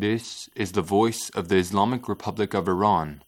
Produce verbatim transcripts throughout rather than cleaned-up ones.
This is the voice of the Islamic Republic of Iran.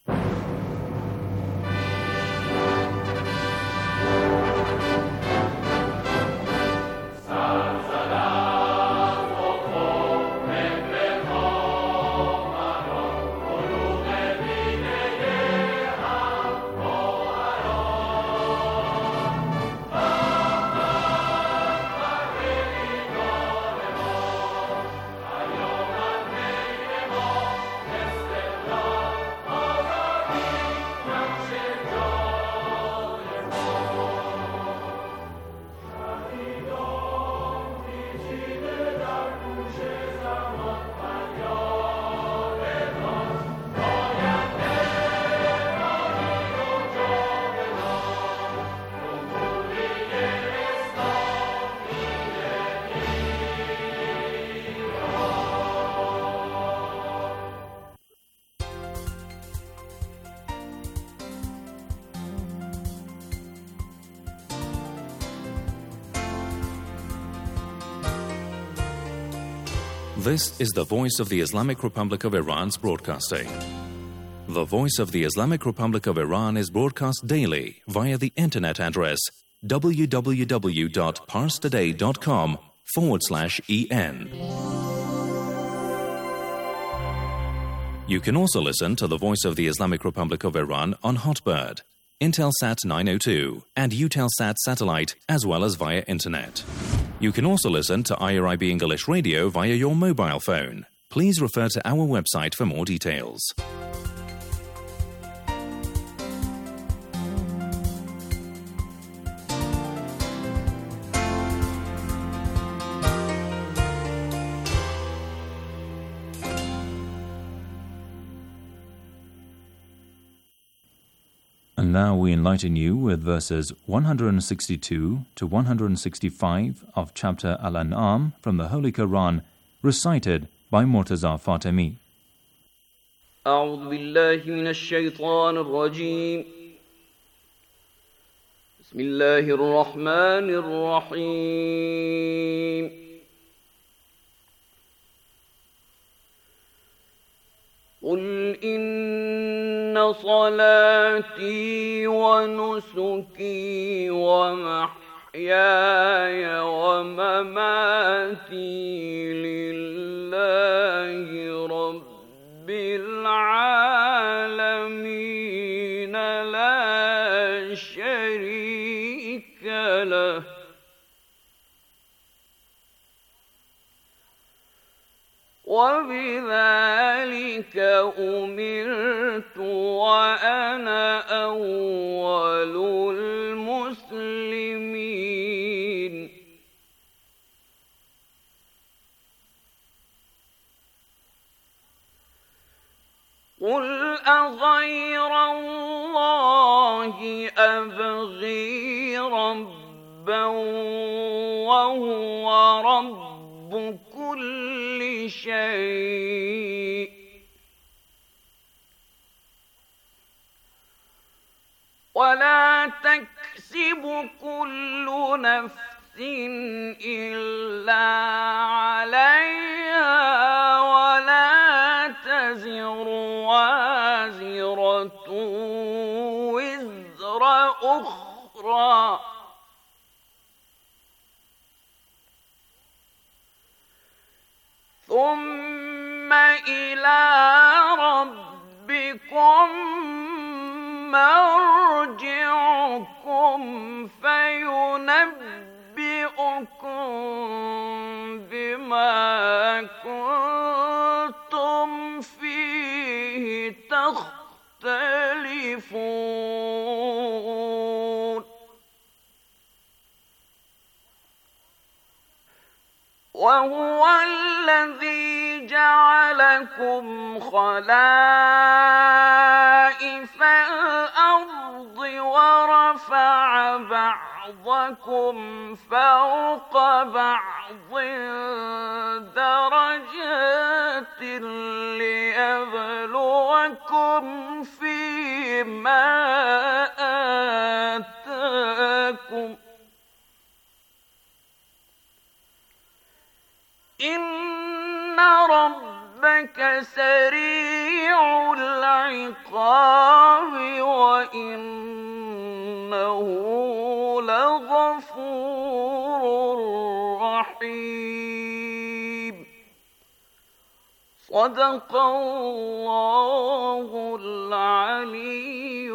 This is the voice of the Islamic Republic of Iran's broadcasting. The voice of the Islamic Republic of Iran is broadcast daily via the internet address www.parstoday.com forward slash en. You can also listen to the voice of the Islamic Republic of Iran on Hotbird, Intelsat nine oh two, and Eutelsat satellite, as well as via internet. You can also listen to I R I B English Radio via your mobile phone. Please refer to our website for more details. And now we enlighten you with verses one hundred sixty-two to one hundred sixty-five of chapter Al-An'am from the Holy Quran, recited by Murtaza Fatemi. أعوذ بالله من الشيطان الرجيم بسم الله الرحمن الرحيم قل إن صلاتي ونسكي ومحياي ومماتي لله رب العالمين لا شريك له وبذلك أمرت وأنا أول المسلمين قل أغير الله أبغي ربا وهو رب كل شيء ولا تكسب كل نفس إلا عليها ولا تزر وازرة وزر أخرى ثم إلى ربكم مرجعكم فينبئكم بما كنتم فيه تختلفون وهو الذي جعلكم خلائف الأرض ورفع بعضكم فوق بعض درجات ليبلوكم فيما آتاكم إن ربكم ربك سريع العقاب وإنه لغفور رحيم صدق الله العلي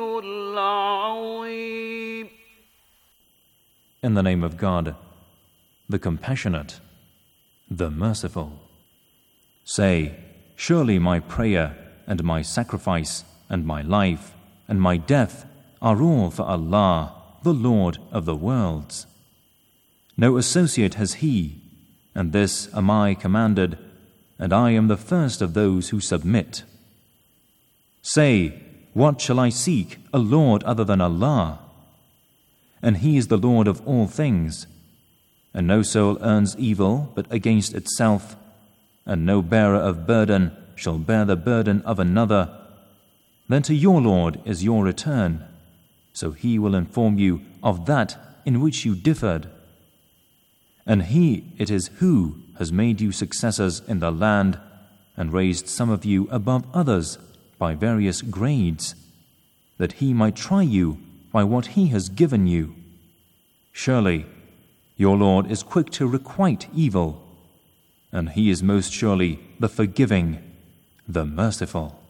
العظيم. In the name of God, the Compassionate, the Merciful. Say, surely my prayer and my sacrifice and my life and my death are all for Allah, the Lord of the worlds. No associate has He, and this am I commanded, and I am the first of those who submit. Say, what shall I seek a Lord other than Allah? And He is the Lord of all things, and no soul earns evil but against itself, and no bearer of burden shall bear the burden of another. Then to your Lord is your return, so He will inform you of that in which you differed. And He it is who has made you successors in the land, and raised some of you above others by various grades, that He might try you by what He has given you. Surely, your Lord is quick to requite evil, and He is most surely the forgiving, the merciful.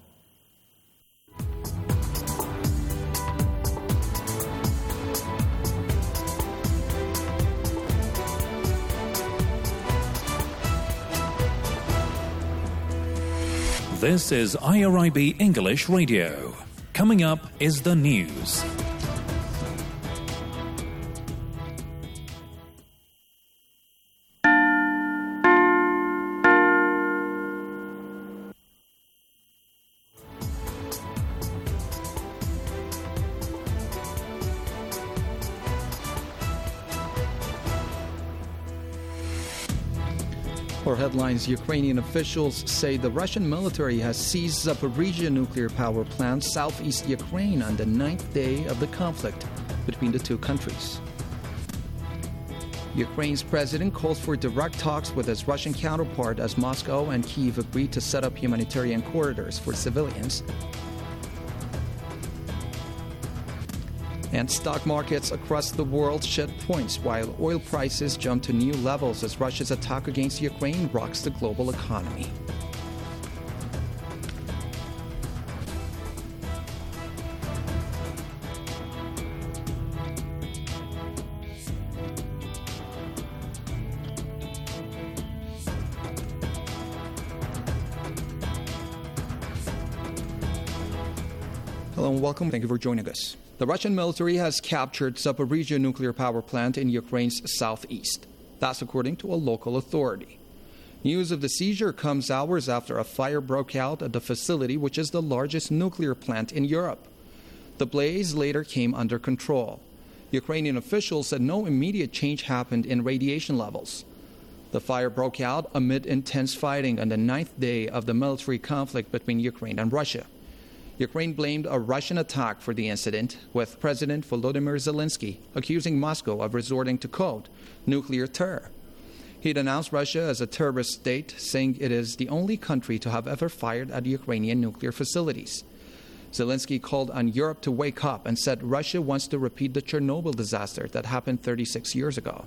This is I R I B English Radio. Coming up is the news. For headlines, Ukrainian officials say the Russian military has seized Zaporizhzhia nuclear power plant, southeast Ukraine, on the ninth day of the conflict between the two countries. Ukraine's president calls for direct talks with his Russian counterpart as Moscow and Kyiv agree to set up humanitarian corridors for civilians. And stock markets across the world shed points while oil prices jump to new levels as Russia's attack against Ukraine rocks the global economy. Hello and welcome. Thank you for joining us. The Russian military has captured Zaporizhzhia nuclear power plant in Ukraine's southeast. That's according to a local authority. News of the seizure comes hours after a fire broke out at the facility, which is the largest nuclear plant in Europe. The blaze later came under control. Ukrainian officials said no immediate change happened in radiation levels. The fire broke out amid intense fighting on the ninth day of the military conflict between Ukraine and Russia. Ukraine blamed a Russian attack for the incident, with President Volodymyr Zelensky accusing Moscow of resorting to quote, nuclear terror. He denounced Russia as a terrorist state, saying it is the only country to have ever fired at Ukrainian nuclear facilities. Zelensky called on Europe to wake up and said Russia wants to repeat the Chernobyl disaster that happened thirty-six years ago.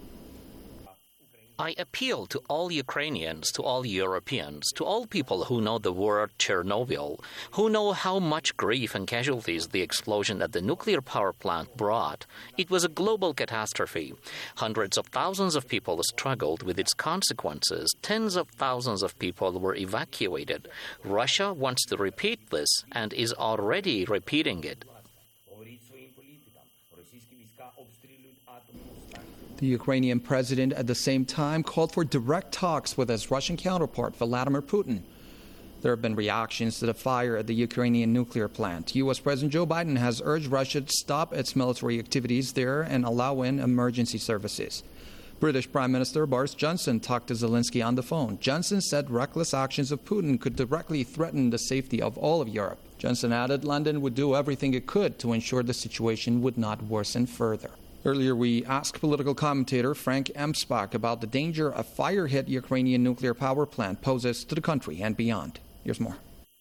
I appeal to all Ukrainians, to all Europeans, to all people who know the word Chernobyl, who know how much grief and casualties the explosion at the nuclear power plant brought. It was a global catastrophe. Hundreds of thousands of people struggled with its consequences. Tens of thousands of people were evacuated. Russia wants to repeat this and is already repeating it. The Ukrainian president at the same time called for direct talks with his Russian counterpart, Vladimir Putin. There have been reactions to the fire at the Ukrainian nuclear plant. U S President Joe Biden has urged Russia to stop its military activities there and allow in emergency services. British Prime Minister Boris Johnson talked to Zelensky on the phone. Johnson said reckless actions of Putin could directly threaten the safety of all of Europe. Johnson added London would do everything it could to ensure the situation would not worsen further. Earlier, we asked political commentator Frank Emsbach about the danger a fire-hit Ukrainian nuclear power plant poses to the country and beyond. Here's more.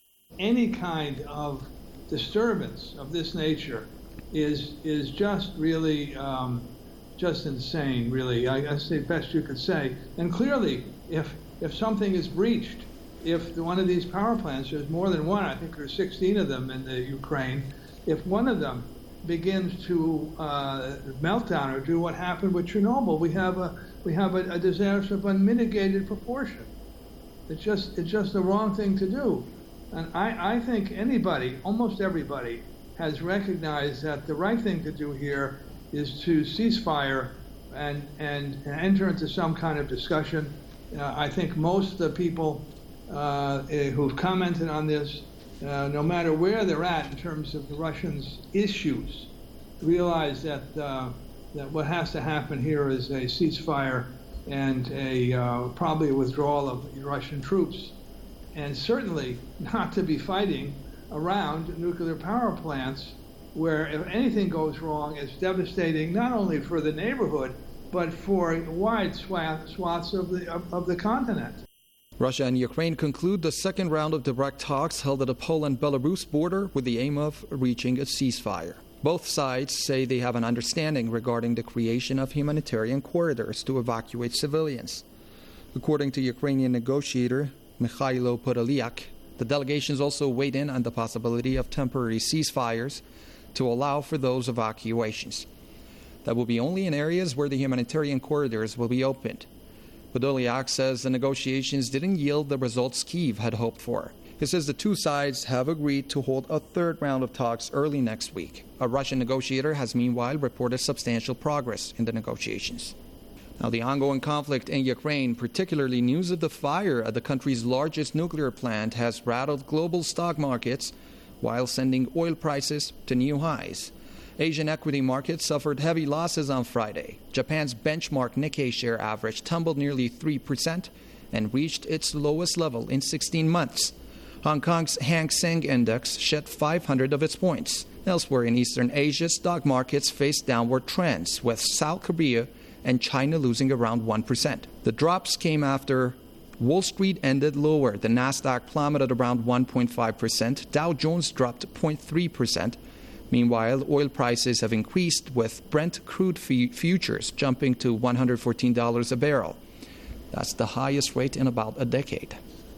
Any kind of disturbance of this nature is is just really um, just insane, really. I guess the best you could say. And clearly, if if something is breached, if one of these power plants, there's more than one, I think there's sixteen of them in the Ukraine, if one of them begins to uh, melt down or do what happened with Chernobyl, we have a we have a, a disaster of unmitigated proportion. It's just it's just the wrong thing to do. And I, I think anybody, almost everybody, has recognized that the right thing to do here is to cease fire and, and, and enter into some kind of discussion. Uh, I think most of the people uh, who've commented on this, uh, no matter where they're at in terms of the Russians' issues, realize that, uh, that what has to happen here is a ceasefire and a uh, probably a withdrawal of Russian troops. And certainly not to be fighting around nuclear power plants where if anything goes wrong, it's devastating not only for the neighborhood, but for wide swath, swaths of the, of, of the continent. Russia and Ukraine conclude the second round of direct talks held at the Poland-Belarus border with the aim of reaching a ceasefire. Both sides say they have an understanding regarding the creation of humanitarian corridors to evacuate civilians. According to Ukrainian negotiator Mikhailo Podolyak, the delegations also weighed in on the possibility of temporary ceasefires to allow for those evacuations. That will be only in areas where the humanitarian corridors will be opened. Podolyak says the negotiations didn't yield the results Kyiv had hoped for. He says the two sides have agreed to hold a third round of talks early next week. A Russian negotiator has meanwhile reported substantial progress in the negotiations. Now, the ongoing conflict in Ukraine, particularly news of the fire at the country's largest nuclear plant, has rattled global stock markets while sending oil prices to new highs. Asian equity markets suffered heavy losses on Friday. Japan's benchmark Nikkei share average tumbled nearly three percent and reached its lowest level in sixteen months. Hong Kong's Hang Seng Index shed five hundred of its points. Elsewhere in Eastern Asia, stock markets faced downward trends, with South Korea and China losing around one percent. The drops came after Wall Street ended lower. The Nasdaq plummeted around one point five percent. Dow Jones dropped zero point three percent. Meanwhile, oil prices have increased, with Brent crude f- futures jumping to one hundred fourteen dollars a barrel. That's the highest rate in about a decade.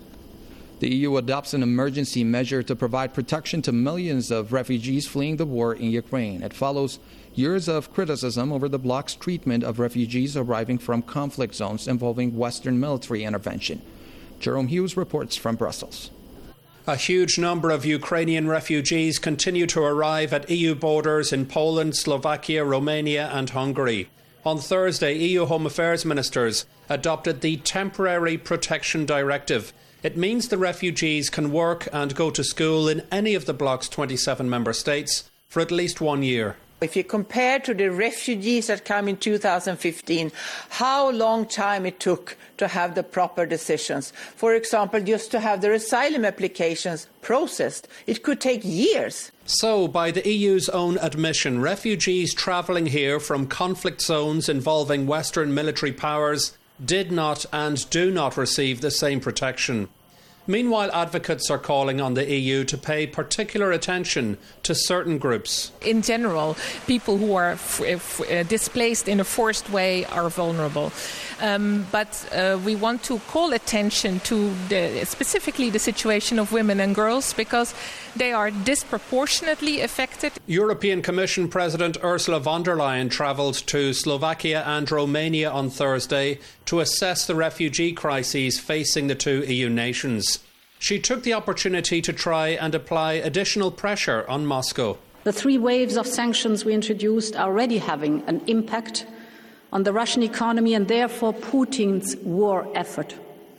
The E U adopts an emergency measure to provide protection to millions of refugees fleeing the war in Ukraine. It follows years of criticism over the bloc's treatment of refugees arriving from conflict zones involving Western military intervention. Jerome Hughes reports from Brussels. A huge number of Ukrainian refugees continue to arrive at E U borders in Poland, Slovakia, Romania and Hungary. On Thursday, E U Home Affairs ministers adopted the Temporary Protection Directive. It means the refugees can work and go to school in any of the bloc's twenty-seven member states for at least one year. If you compare to the refugees that came in two thousand fifteen, how long time it took to have the proper decisions. For example, just to have their asylum applications processed, it could take years. So, by the E U's own admission, refugees travelling here from conflict zones involving Western military powers did not and do not receive the same protection. Meanwhile, advocates are calling on the E U to pay particular attention to certain groups. In general, people who are f- f- uh, displaced in a forced way are vulnerable. Um, but uh, we want to call attention to the, specifically the situation of women and girls, because they are disproportionately affected. European Commission President Ursula von der Leyen travelled to Slovakia and Romania on Thursday to assess the refugee crises facing the two E U nations. She took the opportunity to try and apply additional pressure on Moscow. The three waves of sanctions we introduced are already having an impact on the Russian economy and therefore Putin's war effort.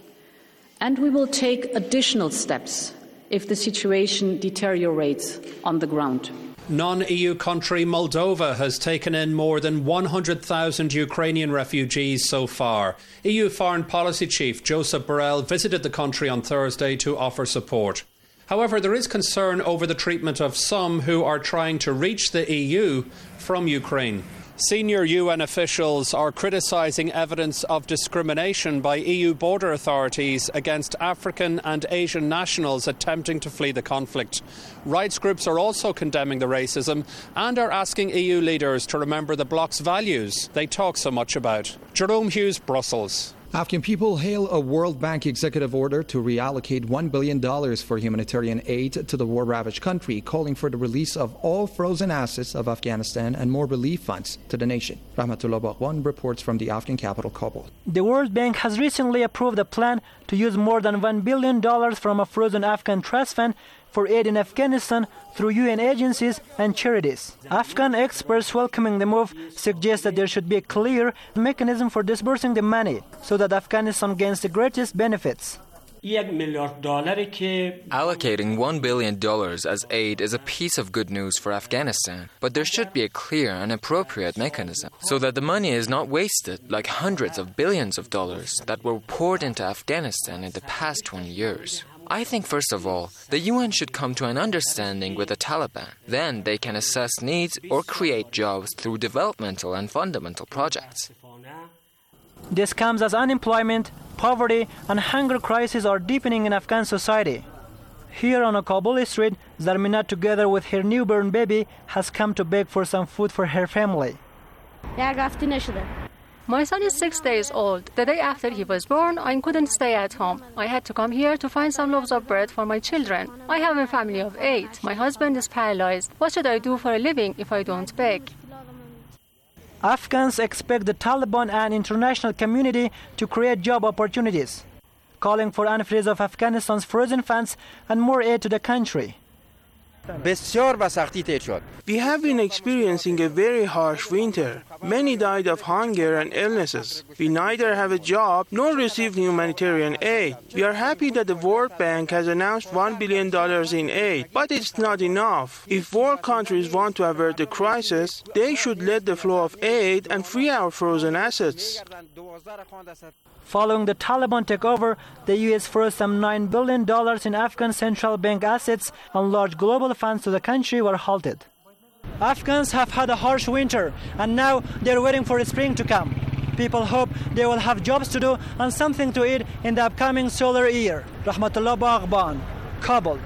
And we will take additional steps if the situation deteriorates on the ground. Non-E U country Moldova has taken in more than one hundred thousand Ukrainian refugees so far. E U Foreign Policy Chief Josep Borrell visited the country on Thursday to offer support. However, there is concern over the treatment of some who are trying to reach the E U from Ukraine. Senior U N officials are criticising evidence of discrimination by E U border authorities against African and Asian nationals attempting to flee the conflict. Rights groups are also condemning the racism and are asking E U leaders to remember the bloc's values they talk so much about. Jerome Hughes, Brussels. Afghan people hail a World Bank executive order to reallocate one billion dollars for humanitarian aid to the war-ravaged country, calling for the release of all frozen assets of Afghanistan and more relief funds to the nation. Rahmatullah Baghwan reports from the Afghan capital, Kabul. The World Bank has recently approved a plan to use more than one billion dollars from a frozen Afghan trust fund for aid in Afghanistan through U N agencies and charities. Afghan experts welcoming the move suggest that there should be a clear mechanism for disbursing the money so that Afghanistan gains the greatest benefits. Allocating one billion dollars as aid is a piece of good news for Afghanistan, but there should be a clear and appropriate mechanism so that the money is not wasted like hundreds of billions of dollars that were poured into Afghanistan in the past twenty years. I think, first of all, the U N should come to an understanding with the Taliban. Then they can assess needs or create jobs through developmental and fundamental projects. This comes as unemployment, poverty, and hunger crises are deepening in Afghan society. Here on a Kabul street, Zarmina, together with her newborn baby, has come to beg for some food for her family. My son is six days old. The day after he was born, I couldn't stay at home. I had to come here to find some loaves of bread for my children. I have a family of eight. My husband is paralyzed. What should I do for a living if I don't beg? Afghans expect the Taliban and international community to create job opportunities, calling for unfreeze of Afghanistan's frozen funds and more aid to the country. We have been experiencing a very harsh winter. Many died of hunger and illnesses. We neither have a job nor receive humanitarian aid. We are happy that the World Bank has announced one billion dollars in aid, but it's not enough. If world countries want to avert the crisis, they should let the flow of aid and free our frozen assets. Following the Taliban takeover, the U S froze some nine billion dollars in Afghan central bank assets, and large global funds to the country were halted. Afghans have had a harsh winter, and now they're waiting for spring to come. People hope they will have jobs to do and something to eat in the upcoming solar year. Rahmatullah Baghban, Kabul.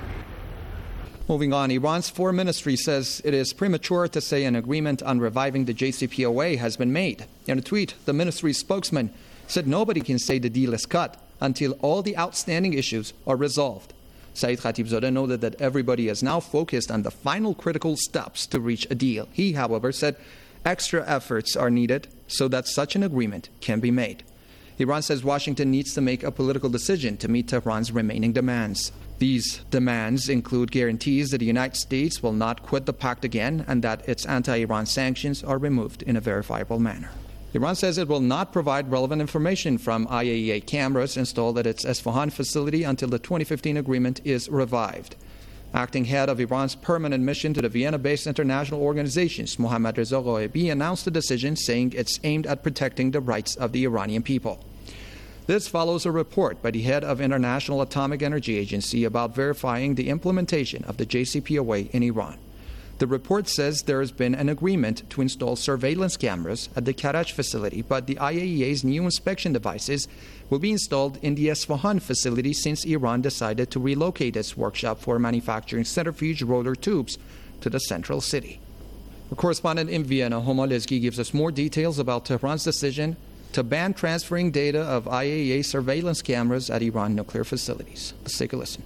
Moving on, Iran's foreign ministry says it is premature to say an agreement on reviving the J C P O A has been made. In a tweet, the ministry's spokesman said nobody can say the deal is cut until all the outstanding issues are resolved. Saeed Khatibzadeh noted that everybody is now focused on the final critical steps to reach a deal. He, however, said extra efforts are needed so that such an agreement can be made. Iran says Washington needs to make a political decision to meet Tehran's remaining demands. These demands include guarantees that the United States will not quit the pact again and that its anti-Iran sanctions are removed in a verifiable manner. Iran says it will not provide relevant information from I A E A cameras installed at its Esfahan facility until the twenty fifteen agreement is revived. Acting head of Iran's permanent mission to the Vienna-based international organizations, Mohammad Reza Ghaibi, announced the decision, saying it's aimed at protecting the rights of the Iranian people. This follows a report by the head of International Atomic Energy Agency about verifying the implementation of the J C P O A in Iran. The report says there has been an agreement to install surveillance cameras at the Karaj facility, but the I A E A's new inspection devices will be installed in the Esfahan facility since Iran decided to relocate its workshop for manufacturing centrifuge rotor tubes to the central city. Our correspondent in Vienna, Homa Lezgi, gives us more details about Tehran's decision to ban transferring data of I A E A surveillance cameras at Iran nuclear facilities. Let's take a listen.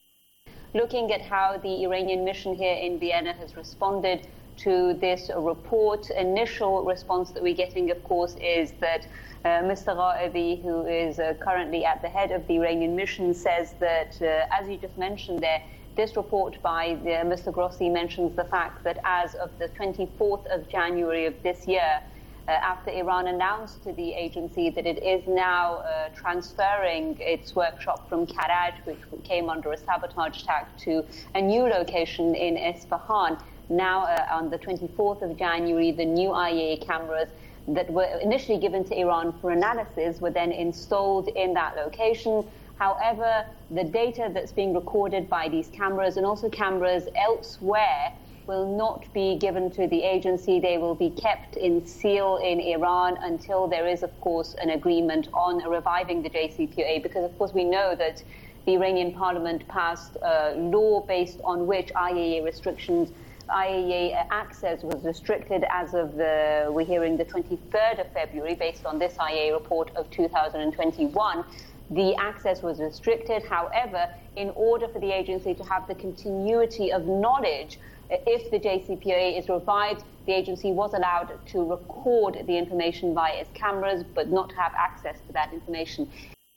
Looking at how the Iranian mission here in Vienna has responded to this report, initial response that we're getting, of course, is that uh, Mister Ghaibi, who is uh, currently at the head of the Iranian mission, says that, uh, as you just mentioned there, this report by the, Mister Grossi mentions the fact that as of the twenty-fourth of January of this year, Uh, after Iran announced to the agency that it is now uh, transferring its workshop from Karaj, which came under a sabotage attack, to a new location in Esfahan. Now, uh, on the twenty-fourth of January, the new I A E A cameras that were initially given to Iran for analysis were then installed in that location. However, the data that's being recorded by these cameras and also cameras elsewhere will not be given to the agency. They will be kept in seal in Iran until there is, of course, an agreement on reviving the J C P O A, because, of course, we know that the Iranian parliament passed a law based on which I A E A restrictions, I A E A access was restricted as of the, we're hearing the twenty-third of February, based on this I A E A report of two thousand twenty-one. The access was restricted. However, in order for the agency to have the continuity of knowledge, if the J C P O A is revived, the agency was allowed to record the information via its cameras, but not have access to that information.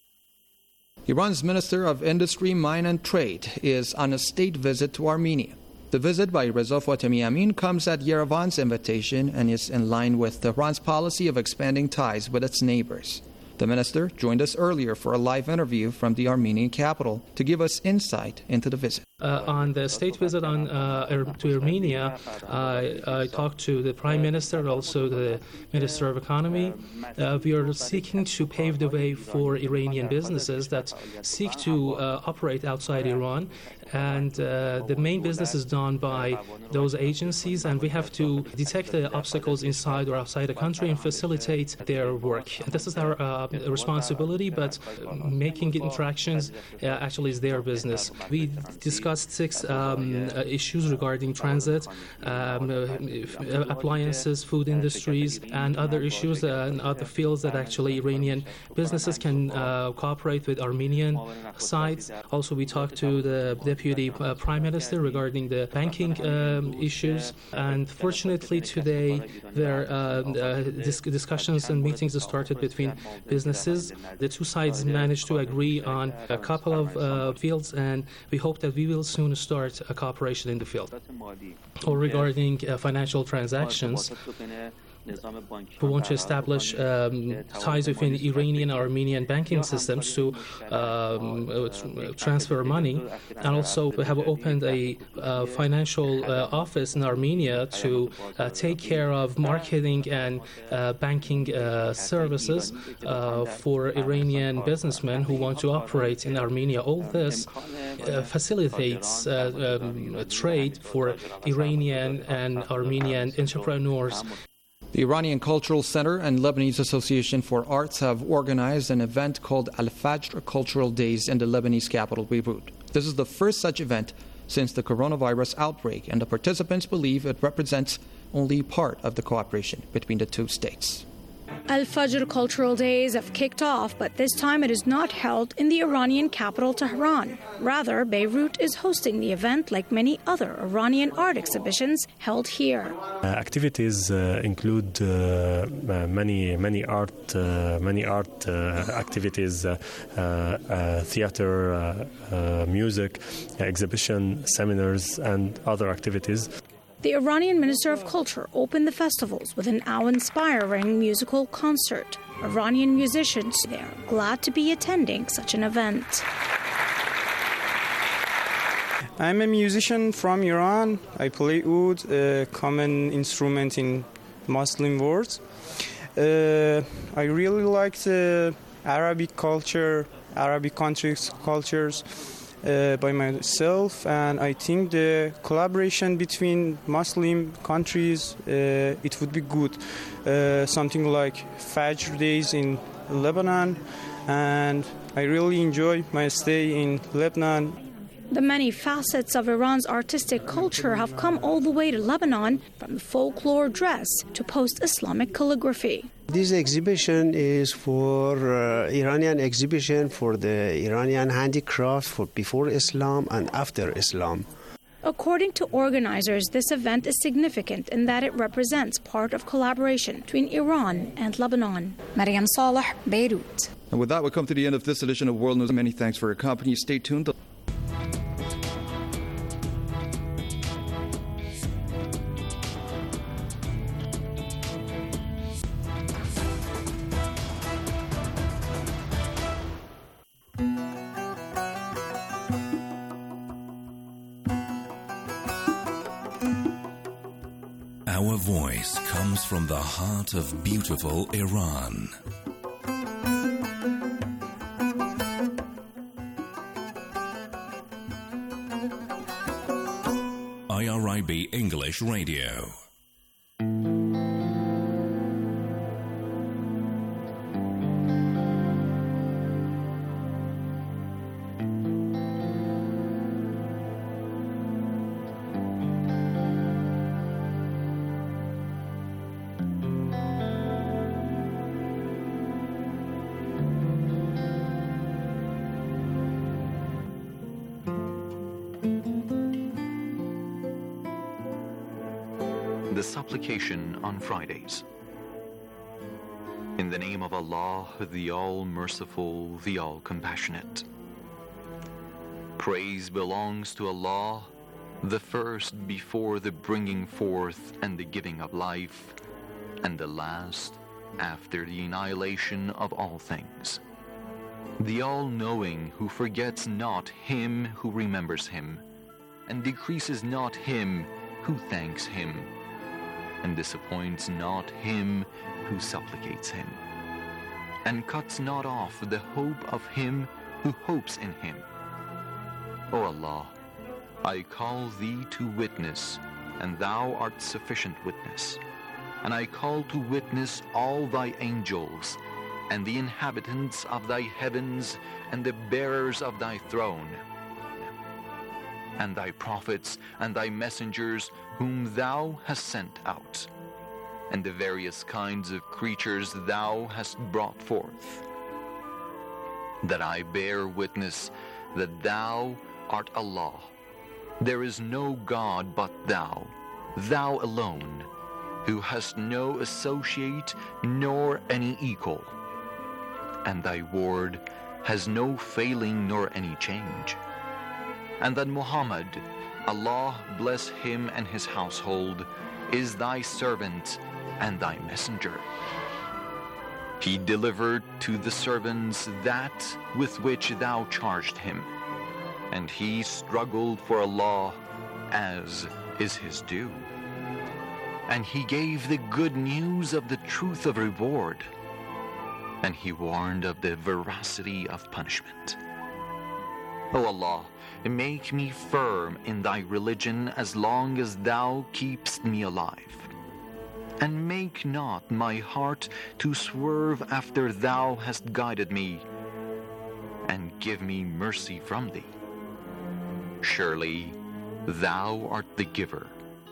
Iran's Minister of Industry, Mine and Trade is on a state visit to Armenia. The visit by Reza Fatemi Amin comes at Yerevan's invitation and is in line with Tehran's policy of expanding ties with its neighbors. The minister joined us earlier for a live interview from the Armenian capital to give us insight into the visit. Uh, on the state visit on, uh, to Armenia, uh, I talked to the Prime Minister, also the Minister of Economy. Uh, we are seeking to pave the way for Iranian businesses that seek to uh, operate outside Iran. And uh, the main business is done by those agencies, and we have to detect the obstacles inside or outside the country and facilitate their work. And this is our uh, responsibility, but making interactions uh, actually is their business. We discussed six um, uh, issues regarding transit, um, uh, appliances, food industries, and other issues uh, and other fields that actually Iranian businesses can uh, cooperate with Armenian sides. Also, we talked to the Deputy uh, Prime Minister regarding the banking um, issues, and fortunately today there uh, uh, dis- discussions and meetings started between businesses. The two sides managed to agree on a couple of uh, fields, and we hope that we will soon start a cooperation in the field. Or regarding uh, financial transactions, we want to establish um, ties between the Iranian and Armenian banking systems to um, uh, transfer money. And also we have opened a uh, financial uh, office in Armenia to uh, take care of marketing and uh, banking uh, services uh, for Iranian businessmen who want to operate in Armenia. All this uh, facilitates uh, um, trade for Iranian and Armenian entrepreneurs. The Iranian Cultural Center and Lebanese Association for Arts have organized an event called Al-Fajr Cultural Days in the Lebanese capital, Beirut. This is the first such event since the coronavirus outbreak, and the participants believe it represents only part of the cooperation between the two states. Al-Fajr Cultural Days have kicked off, but this time it is not held in the Iranian capital, Tehran. Rather, Beirut is hosting the event like many other Iranian art exhibitions held here. Uh, activities uh, include uh, uh, many many art uh, many art uh, activities, uh, uh, theater, uh, uh, music, exhibition, seminars, and other activities. The Iranian Minister of Culture opened the festivals with an awe-inspiring musical concert. Iranian musicians there glad to be attending such an event. I'm a musician from Iran. I play oud, a common instrument in Muslim world. Uh, I really like the Arabic culture, Arabic countries' cultures. Uh, by myself, and I think the collaboration between Muslim countries, uh, it would be good. Uh, something like Fajr Days in Lebanon, and I really enjoy my stay in Lebanon. The many facets of Iran's artistic culture have come all the way to Lebanon, from folklore dress to post-Islamic calligraphy. This exhibition is for uh, Iranian exhibition for the Iranian handicraft for before Islam and after Islam. According to organizers, this event is significant in that it represents part of collaboration between Iran and Lebanon. Mariam Saleh, Beirut. And with that, we come to the end of this edition of World News. Many thanks for your company. Stay tuned. Our voice comes from the heart of beautiful Iran. I R I B English Radio. The supplication on Fridays. In the name of Allah, the All-Merciful, the All-Compassionate. Praise belongs to Allah, the first before the bringing forth and the giving of life, and the last after the annihilation of all things. The All-Knowing, who forgets not him who remembers him, and decreases not him who thanks him, and disappoints not him who supplicates him, and cuts not off the hope of him who hopes in him. O Allah, I call thee to witness, and thou art sufficient witness, and I call to witness all thy angels, and the inhabitants of thy heavens, and the bearers of thy throne, and thy prophets and thy messengers whom thou hast sent out, and the various kinds of creatures thou hast brought forth, that I bear witness that thou art Allah. There is no God but thou, thou alone, who hast no associate nor any equal, and thy word has no failing nor any change. And that Muhammad, Allah bless him and his household, is thy servant and thy messenger. He delivered to the servants that with which thou charged him, and he struggled for Allah as is his due. And he gave the good news of the truth of reward, and he warned of the veracity of punishment. O Allah, make me firm in thy religion as long as thou keepst me alive, and make not my heart to swerve after thou hast guided me, and give me mercy from thee. Surely thou art the giver.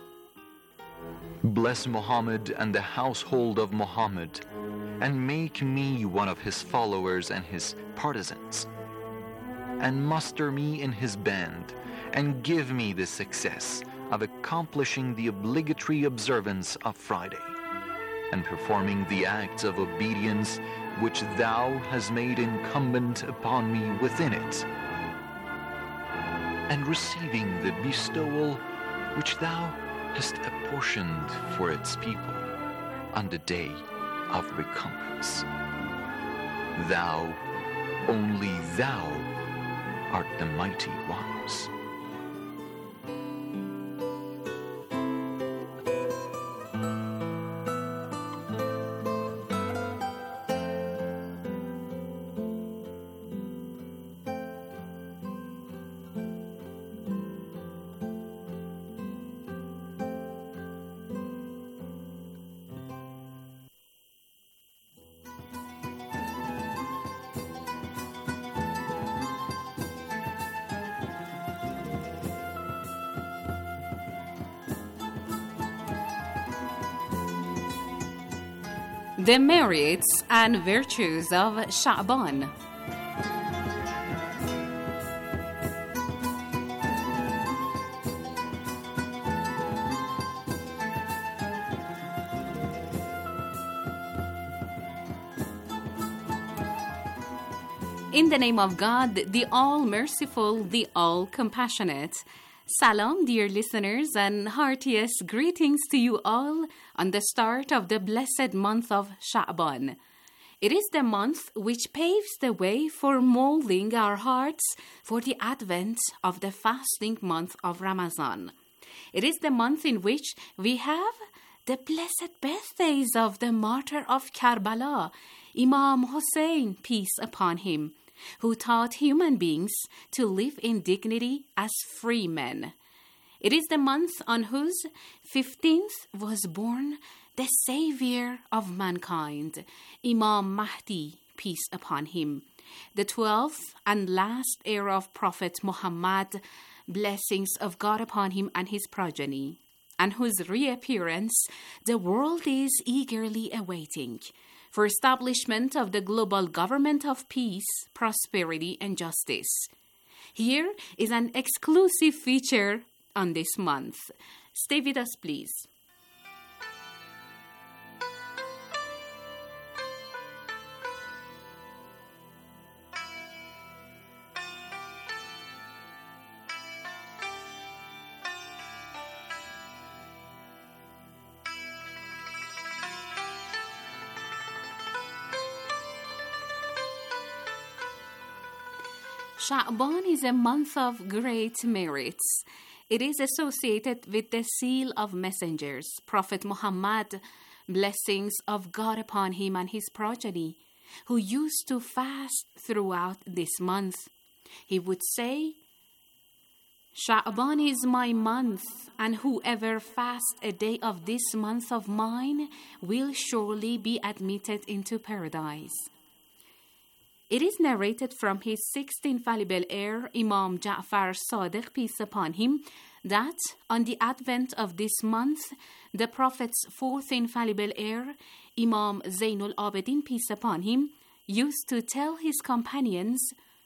Bless Muhammad and the household of Muhammad, and make me one of his followers and his partisans, and muster me in his band, and give me the success of accomplishing the obligatory observance of Friday, and performing the acts of obedience which thou hast made incumbent upon me within it, and receiving the bestowal which thou hast apportioned for its people on the day of recompense. Thou, only thou, art the mighty ones. The merits and virtues of Sha'ban. In the name of God, the All-Merciful, the All-Compassionate. Salam, dear listeners, and heartiest greetings to you all on the start of the blessed month of Sha'ban. It is the month which paves the way for molding our hearts for the advent of the fasting month of Ramadan. It is the month in which we have the blessed birthdays of the martyr of Karbala, Imam Hussein, peace upon him, who taught human beings to live in dignity as free men. It is the month on whose fifteenth was born the Savior of mankind, Imam Mahdi, peace upon him, the twelfth and last heir of Prophet Muhammad, blessings of God upon him and his progeny, and whose reappearance the world is eagerly awaiting for establishment of the global government of peace, prosperity, and justice. Here is an exclusive feature on this month. Stay with us, please. Sha'ban is a month of great merits. It is associated with the seal of messengers, Prophet Muhammad, blessings of God upon him and his progeny, who used to fast throughout this month. He would say, Sha'ban is my month, and whoever fasts a day of this month of mine will surely be admitted into paradise. It is narrated from his sixth infallible heir, Imam Ja'far Sadiq, peace upon him, that on the advent of this month, the Prophet's fourth infallible heir, Imam Zainul Abidin, peace upon him, used to tell his companions,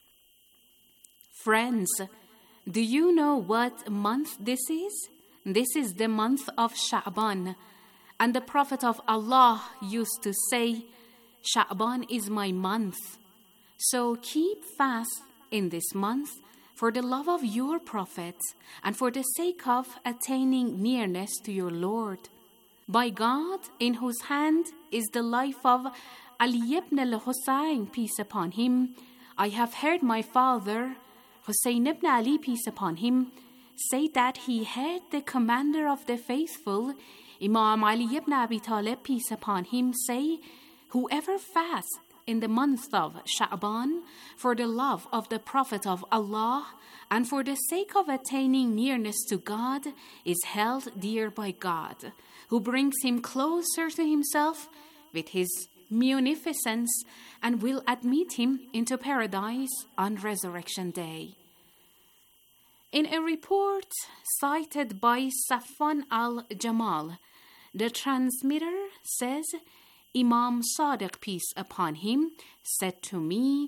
Friends, do you know what month this is? This is the month of Sha'ban. And the Prophet of Allah used to say, Sha'ban is my month. So keep fast in this month for the love of your Prophet and for the sake of attaining nearness to your Lord. By God, in whose hand is the life of Ali ibn al-Husayn, peace upon him, I have heard my father, Hussein ibn Ali, peace upon him, say that he heard the commander of the faithful, Imam Ali ibn Abi Talib, peace upon him, say, whoever fasts in the month of Sha'ban for the love of the Prophet of Allah and for the sake of attaining nearness to God is held dear by God, who brings him closer to himself with his munificence and will admit him into paradise on Resurrection Day. In a report cited by Safwan al-Jamal, the transmitter says, Imam Sadiq, peace upon him, said to me,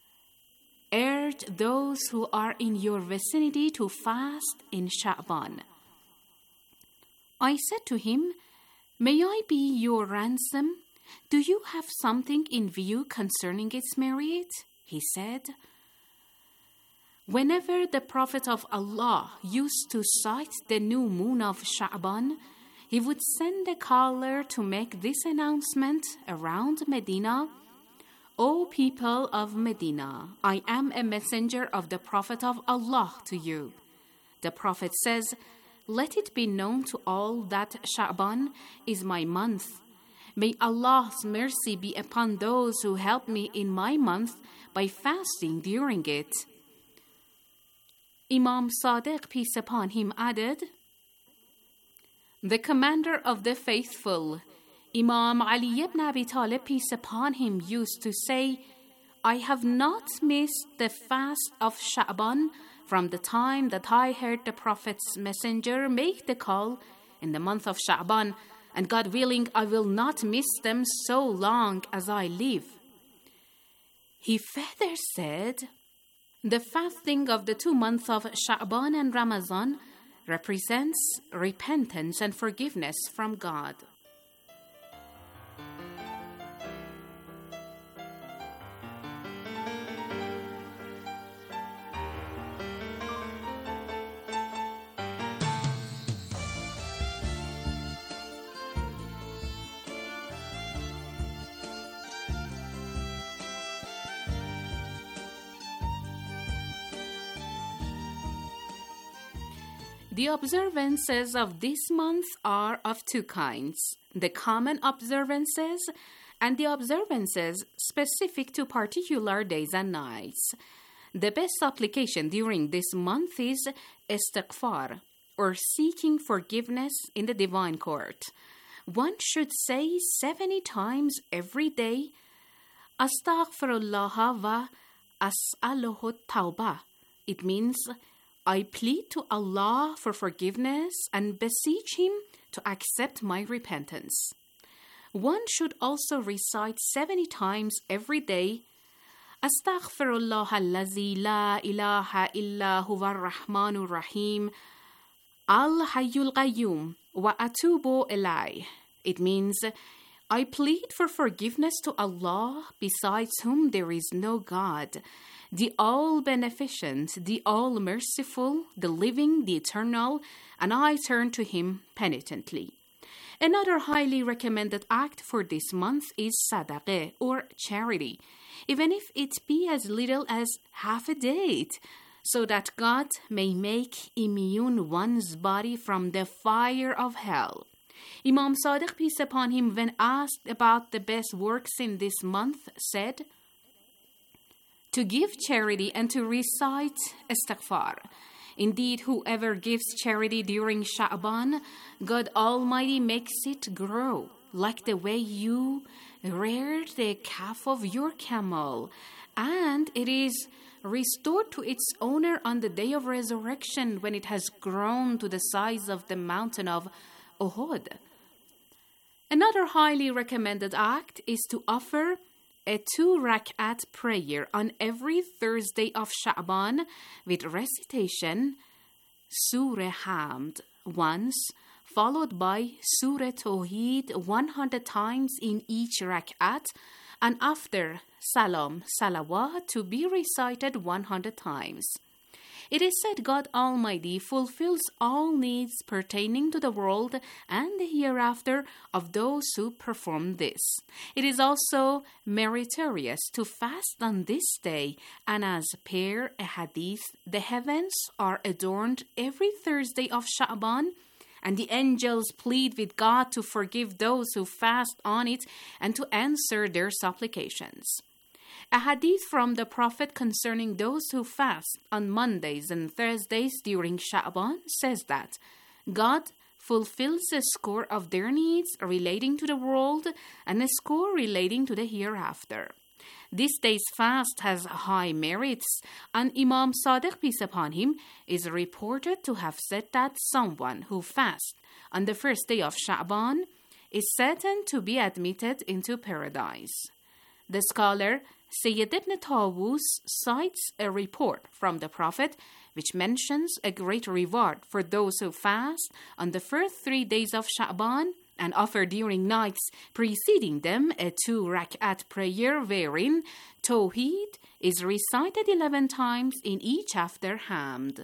urge those who are in your vicinity to fast in Sha'ban. I said to him, may I be your ransom? Do you have something in view concerning its merit? He said, whenever the Prophet of Allah used to sight the new moon of Sha'ban, he would send a caller to make this announcement around Medina. O people of Medina, I am a messenger of the Prophet of Allah to you. The Prophet says, let it be known to all that Sha'ban is my month. May Allah's mercy be upon those who help me in my month by fasting during it. Imam Sadiq, peace upon him, added, the commander of the faithful, Imam Ali ibn Abi Talib, peace upon him, used to say, I have not missed the fast of Sha'ban from the time that I heard the Prophet's messenger make the call in the month of Sha'ban, and God willing, I will not miss them so long as I live. He further said, the fasting of the two months of Sha'ban and Ramadan represents repentance and forgiveness from God. The observances of this month are of two kinds, the common observances and the observances specific to particular days and nights. The best application during this month is istighfar, or seeking forgiveness in the divine court. One should say seventy times every day, Astaghfirullah wa as'aluhu tawbah. It means, I plead to Allah for forgiveness and beseech Him to accept my repentance. One should also recite seventy times every day, Astaghfirullah allazi la ilaha illa huwa ar-Rahmanur Rahim, al-Hayyul Qayyum wa atubu ilayh. It means, I plead for forgiveness to Allah, besides whom there is no God, the all-beneficent, the all-merciful, the living, the eternal, and I turn to Him penitently. Another highly recommended act for this month is sadaqah, or charity, even if it be as little as half a date, so that God may make immune one's body from the fire of hell. Imam Sadiq, peace upon him, when asked about the best works in this month, said, to give charity and to recite istighfar. Indeed, whoever gives charity during Sha'ban, God Almighty makes it grow, like the way you rear the calf of your camel, and it is restored to its owner on the day of resurrection when it has grown to the size of the mountain of Uhud. Another highly recommended act is to offer a two-rak'at prayer on every Thursday of Sha'ban with recitation Surah Hamd once, followed by Surah Tawheed one hundred times in each rak'at, and after Salam Salawat to be recited one hundred times. It is said God Almighty fulfills all needs pertaining to the world and the hereafter of those who perform this. It is also meritorious to fast on this day, and as per a hadith, the heavens are adorned every Thursday of Sha'ban, and the angels plead with God to forgive those who fast on it and to answer their supplications. A hadith from the Prophet concerning those who fast on Mondays and Thursdays during Sha'ban says that God fulfills a score of their needs relating to the world and a score relating to the hereafter. This day's fast has high merits, and Imam Sadiq, peace upon him, is reported to have said that someone who fasts on the first day of Sha'ban is certain to be admitted into paradise. The scholar Sayyid ibn Tawus cites a report from the Prophet which mentions a great reward for those who fast on the first three days of Sha'ban and offer during nights preceding them a two-rak'at prayer wherein Tawheed is recited eleven times in each after Hamd.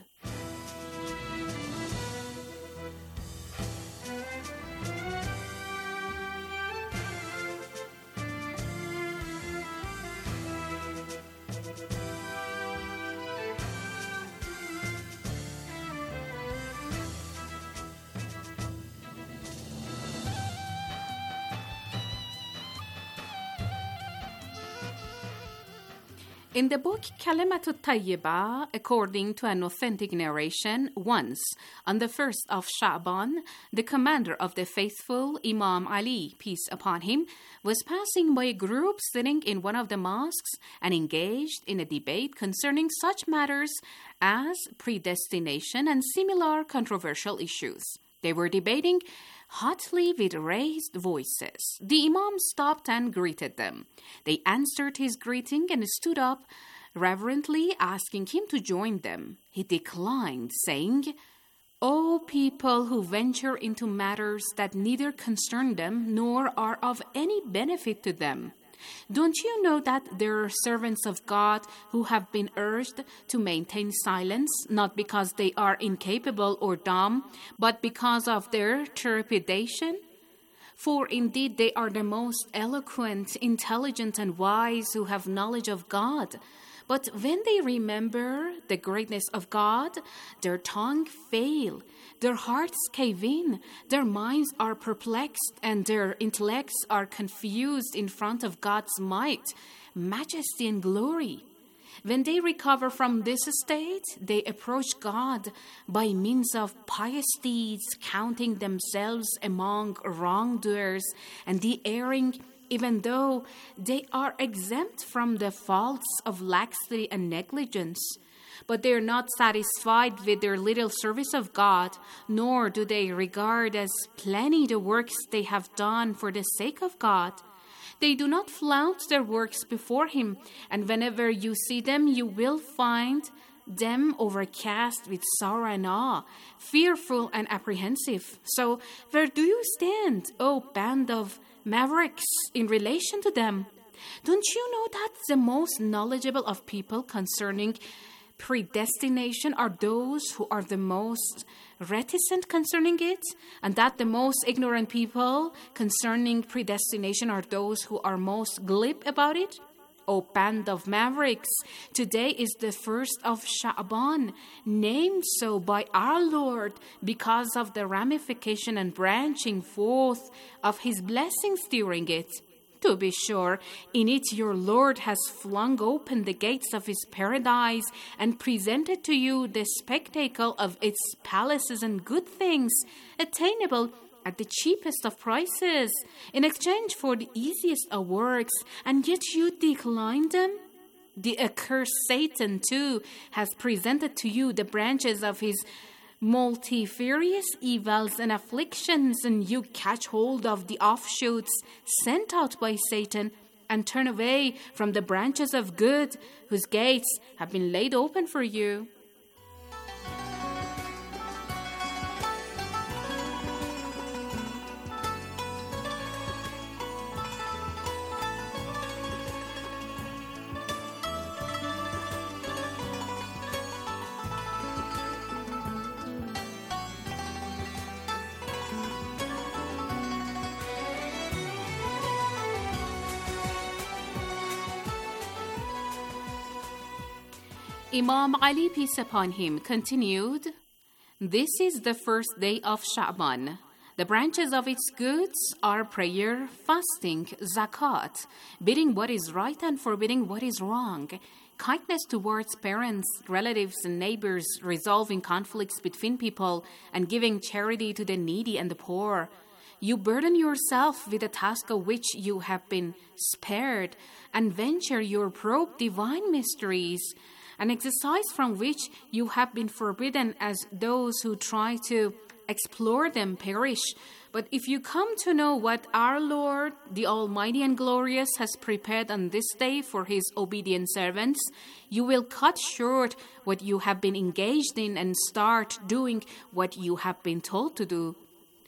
In the book Kalimatut Tayyibah, according to an authentic narration, once, on the first of Sha'ban, the commander of the faithful, Imam Ali, peace upon him, was passing by a group sitting in one of the mosques and engaged in a debate concerning such matters as predestination and similar controversial issues. They were debating hotly with raised voices. The Imam stopped and greeted them. They answered his greeting and stood up, reverently asking him to join them. He declined, saying, O people who venture into matters that neither concern them nor are of any benefit to them, don't you know that there are servants of God who have been urged to maintain silence, not because they are incapable or dumb, but because of their trepidation? For indeed they are the most eloquent, intelligent, and wise who have knowledge of God. But when they remember the greatness of God, their tongue fail, their hearts cave in, their minds are perplexed, and their intellects are confused in front of God's might, majesty, and glory. When they recover from this state, they approach God by means of pious deeds, counting themselves among wrongdoers and the erring, even though they are exempt from the faults of laxity and negligence. But they are not satisfied with their little service of God, nor do they regard as plenty the works they have done for the sake of God. They do not flaunt their works before Him, and whenever you see them, you will find them overcast with sorrow and awe, fearful and apprehensive. So where do you stand, O band of mavericks, in relation to them? Don't you know that the most knowledgeable of people concerning predestination are those who are the most reticent concerning it, and that the most ignorant people concerning predestination are those who are most glib about it? O band of mavericks, today is the first of Sha'ban, named so by our Lord because of the ramification and branching forth of His blessings during it. To be sure, in it your Lord has flung open the gates of His paradise and presented to you the spectacle of its palaces and good things, attainable at the cheapest of prices, in exchange for the easiest of works, and yet you decline them? The accursed Satan, too, has presented to you the branches of his multifarious evils and afflictions, and you catch hold of the offshoots sent out by Satan and turn away from the branches of good whose gates have been laid open for you. Imam Ali, peace upon him, continued, "This is the first day of Sha'ban. The branches of its goods are prayer, fasting, zakat, bidding what is right and forbidding what is wrong, kindness towards parents, relatives, and neighbors, resolving conflicts between people, and giving charity to the needy and the poor. You burden yourself with a task of which you have been spared, and venture your probe divine mysteries, an exercise from which you have been forbidden, as those who try to explore them perish. But if you come to know what our Lord, the Almighty and Glorious, has prepared on this day for His obedient servants, you will cut short what you have been engaged in and start doing what you have been told to do."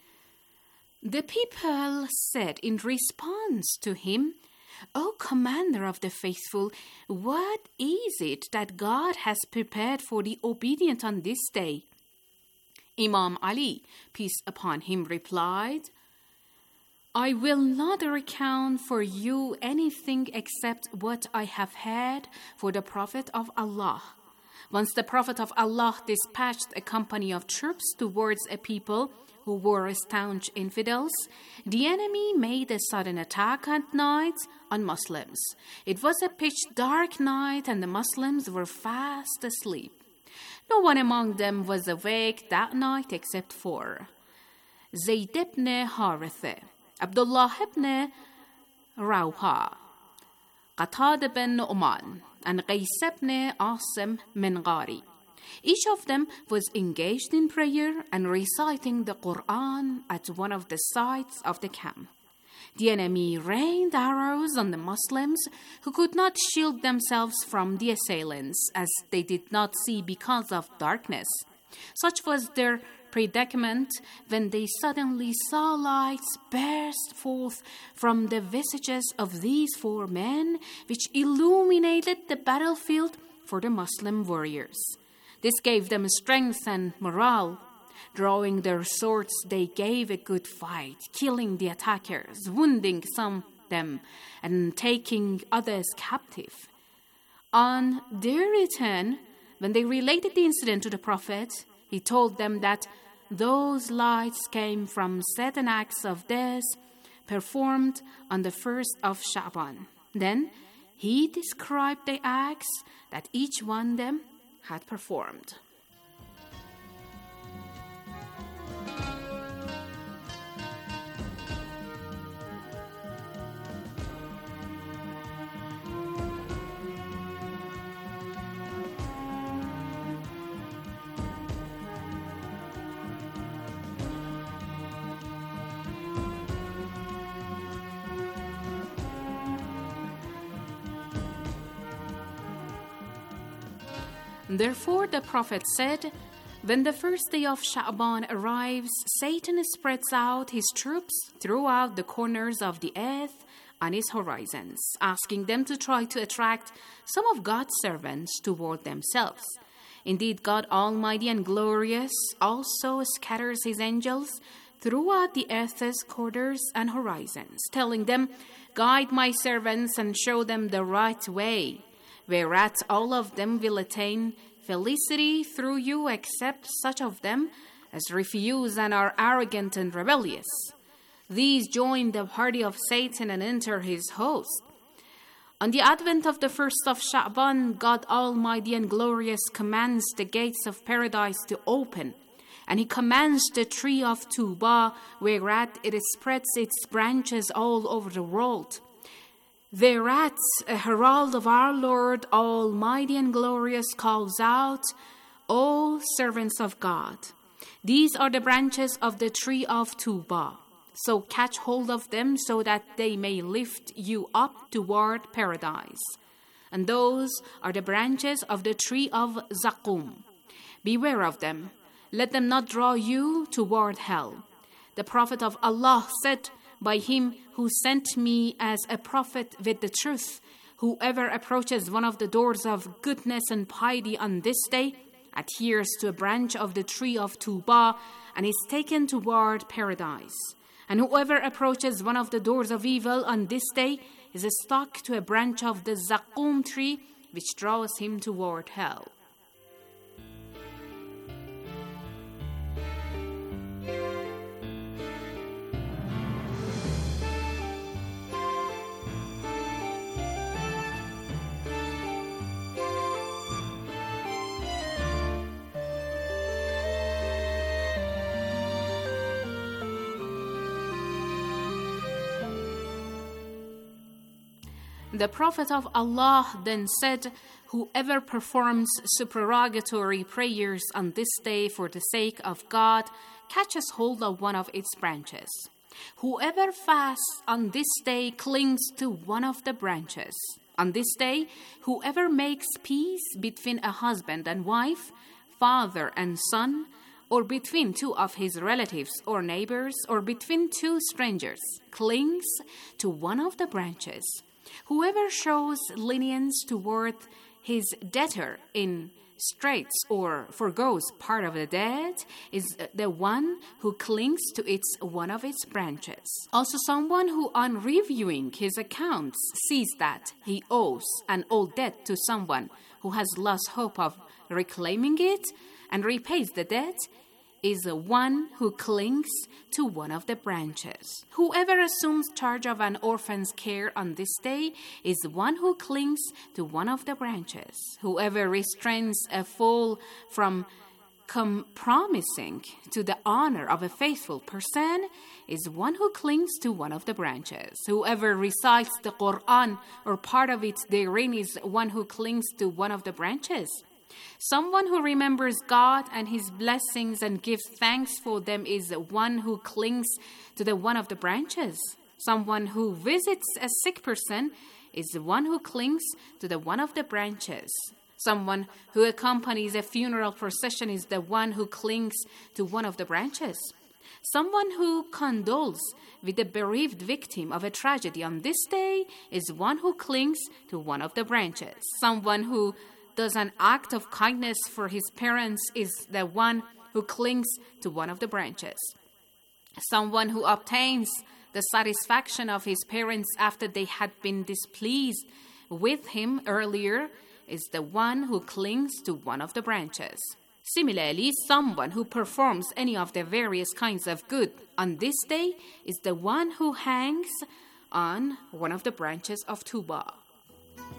The people said in response to him, "O Commander of the Faithful, what is it that God has prepared for the obedient on this day?" Imam Ali, peace upon him, replied, "I will not recount for you anything except what I have had for the Prophet of Allah. Once the Prophet of Allah dispatched a company of troops towards a people who were staunch infidels, the enemy made a sudden attack at night on Muslims. It was a pitch dark night and the Muslims were fast asleep. No one among them was awake that night except four: Zayd ibn Haritha, Abdullah ibn Rawha, Qatada ibn Nu'man, and Qais ibn Asim min Ghari. Each of them was engaged in prayer and reciting the Quran at one of the sides of the camp. The enemy rained arrows on the Muslims, who could not shield themselves from the assailants, as they did not see because of darkness. Such was their predicament when they suddenly saw lights burst forth from the visages of these four men, which illuminated the battlefield for the Muslim warriors. This gave them strength and morale. Drawing their swords, they gave a good fight, killing the attackers, wounding some of them, and taking others captive. On their return, when they related the incident to the Prophet, he told them that those lights came from certain acts of theirs performed on the first of Sha'ban. Then he described the acts that each one of them had performed. Therefore, the Prophet said, when the first day of Sha'ban arrives, Satan spreads out his troops throughout the corners of the earth on his horizons, asking them to try to attract some of God's servants toward themselves. Indeed, God Almighty and Glorious also scatters his angels throughout the earth's corners and horizons, telling them, guide my servants and show them the right way, whereat all of them will attain felicity through you, except such of them as refuse and are arrogant and rebellious. These join the party of Satan and enter his host. On the advent of the first of Sha'ban, God Almighty and Glorious commands the gates of paradise to open, and he commands the tree of Tuba, whereat it spreads its branches all over the world. Thereat, a herald of our Lord Almighty and Glorious calls out, O servants of God, these are the branches of the tree of Tuba. So catch hold of them so that they may lift you up toward paradise. And those are the branches of the tree of Zaqqum. Beware of them. Let them not draw you toward hell. The Prophet of Allah said, by him who sent me as a prophet with the truth, whoever approaches one of the doors of goodness and piety on this day adheres to a branch of the tree of Tuba and is taken toward paradise. And whoever approaches one of the doors of evil on this day is stuck to a branch of the Zaqqum tree, which draws him toward hell. The Prophet of Allah then said, whoever performs supererogatory prayers on this day for the sake of God catches hold of one of its branches. Whoever fasts on this day clings to one of the branches. On this day, whoever makes peace between a husband and wife, father and son, or between two of his relatives or neighbors, or between two strangers, clings to one of the branches. Whoever shows lenience toward his debtor in straits or forgoes part of the debt is the one who clings to its one of its branches. Also, someone who on reviewing his accounts sees that he owes an old debt to someone who has lost hope of reclaiming it and repays the debt is one who clings to one of the branches. Whoever assumes charge of an orphan's care on this day is one who clings to one of the branches. Whoever restrains a fool from compromising to the honor of a faithful person is one who clings to one of the branches. Whoever recites the Quran or part of it therein is one who clings to one of the branches. Someone who remembers God and his blessings and gives thanks for them is one who clings to the one of the branches. Someone who visits a sick person is one who clings to the one of the branches. Someone who accompanies a funeral procession is the one who clings to one of the branches. Someone who condoles with the bereaved victim of a tragedy on this day is one who clings to one of the branches. Someone who does an act of kindness for his parents is the one who clings to one of the branches. Someone who obtains the satisfaction of his parents after they had been displeased with him earlier is the one who clings to one of the branches. Similarly, someone who performs any of the various kinds of good on this day is the one who hangs on one of the branches of Tuba.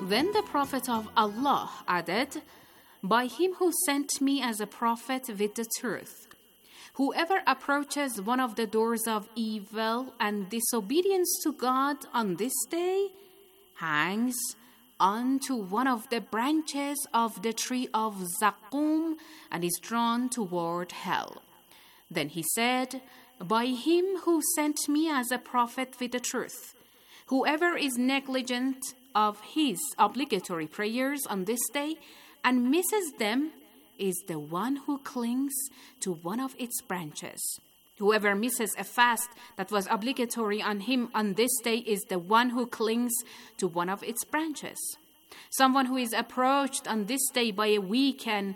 Then the Prophet of Allah added, "By him who sent me as a prophet with the truth, whoever approaches one of the doors of evil and disobedience to God on this day hangs onto one of the branches of the tree of Zaqqum and is drawn toward hell." Then he said, "By him who sent me as a prophet with the truth, whoever is negligent of his obligatory prayers on this day and misses them is the one who clings to one of its branches. Whoever misses a fast that was obligatory on him on this day is the one who clings to one of its branches. Someone who is approached on this day by a weak and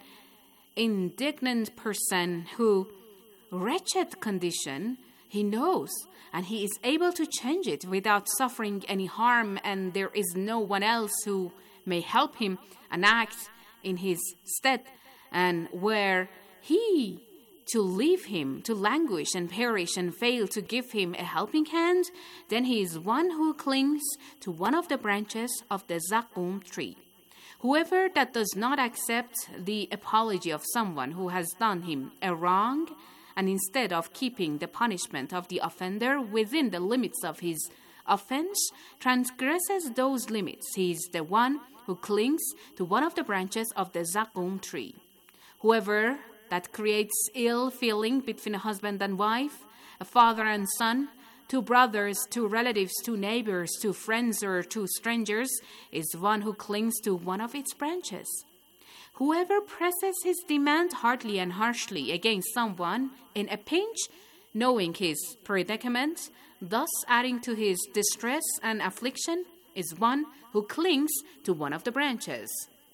indignant person who wretched condition he knows, and he is able to change it without suffering any harm, and there is no one else who may help him and act in his stead, and were he to leave him to languish and perish and fail to give him a helping hand, then he is one who clings to one of the branches of the Zaqqum tree. Whoever that does not accept the apology of someone who has done him a wrong, and instead of keeping the punishment of the offender within the limits of his offense, transgresses those limits, he is the one who clings to one of the branches of the Zaqqum tree. Whoever that creates ill feeling between a husband and wife, a father and son, two brothers, two relatives, two neighbors, two friends, or two strangers, is one who clings to one of its branches. Whoever presses his demand hardly and harshly against someone in a pinch, knowing his predicament, thus adding to his distress and affliction, is one who clings to one of the branches.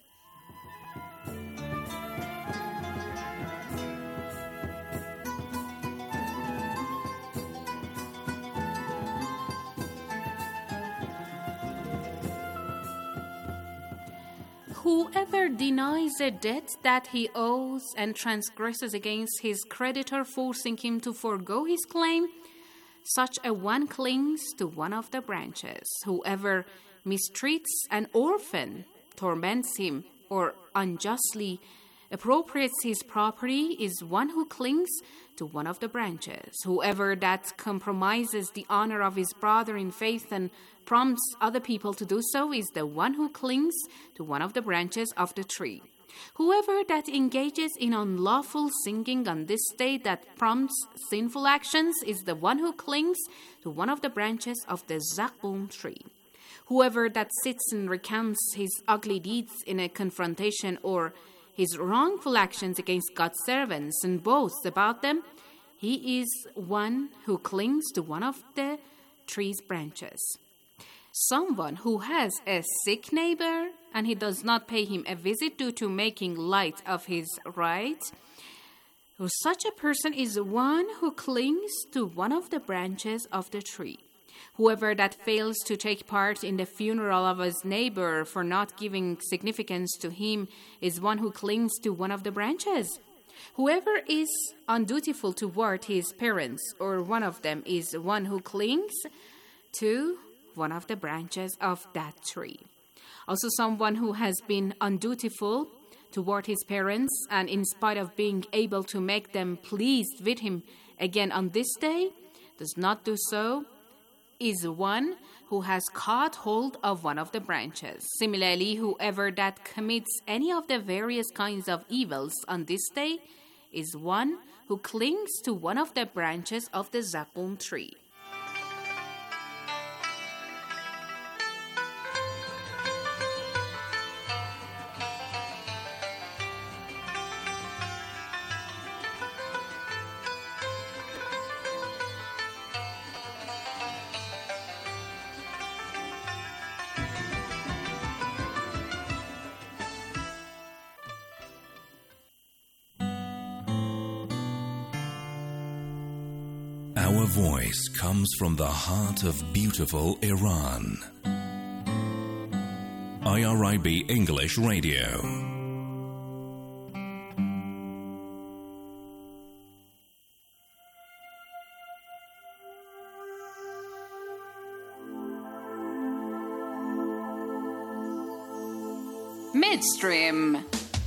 Whoever denies a debt that he owes and transgresses against his creditor, forcing him to forego his claim, such a one clings to one of the branches. Whoever mistreats an orphan, torments him, or unjustly appropriates his property is one who clings to one of the branches. Whoever that compromises the honor of his brother in faith and prompts other people to do so is the one who clings to one of the branches of the tree. Whoever that engages in unlawful singing on this day that prompts sinful actions is the one who clings to one of the branches of the Zaqqum tree. Whoever that sits and recounts his ugly deeds in a confrontation or his wrongful actions against God's servants and boasts about them, he is one who clings to one of the tree's branches. Someone who has a sick neighbor and he does not pay him a visit due to making light of his right, such a person is one who clings to one of the branches of the tree. Whoever that fails to take part in the funeral of his neighbor for not giving significance to him is one who clings to one of the branches. Whoever is undutiful toward his parents or one of them is one who clings to one of the branches of that tree. Also, someone who has been undutiful toward his parents and in spite of being able to make them pleased with him again on this day, does not do so, is one who has caught hold of one of the branches. Similarly, whoever that commits any of the various kinds of evils on this day is one who clings to one of the branches of the Zaqqum tree. Our voice comes from the heart of beautiful Iran. I R I B English Radio. Midstream.